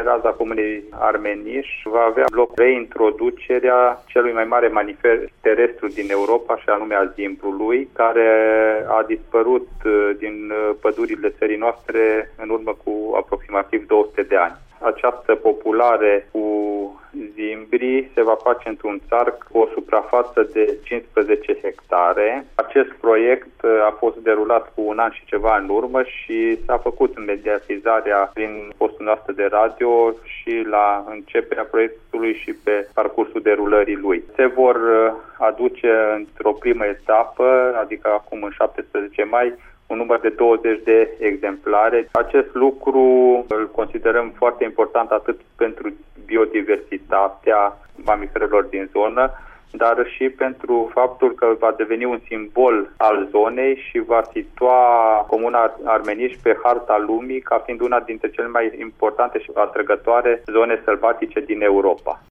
raza comunei Armeniș va avea loc reintroducerea celui mai mare mamifer terestru din Europa, și anume al zimbrului, care a dispărut din pădurile țării noastre în urmă cu aproximativ 200 de ani. Această populare cu zimbrii se va face într-un țarc cu o suprafață de 15 hectare. Acest proiect a fost derulat cu un an și ceva în urmă și s-a făcut mediatizarea prin postul nostru de radio și la începerea proiectului și pe parcursul derulării lui. Se vor aduce într-o primă etapă, adică acum în 17 mai, un număr de 20 de exemplare. Acest lucru îl considerăm foarte important atât pentru biodiversitatea mamiferelor din zonă, dar și pentru faptul că va deveni un simbol al zonei și va situa comuna Armeniș pe harta lumii ca fiind una dintre cele mai importante și atrăgătoare zone sălbatice din Europa.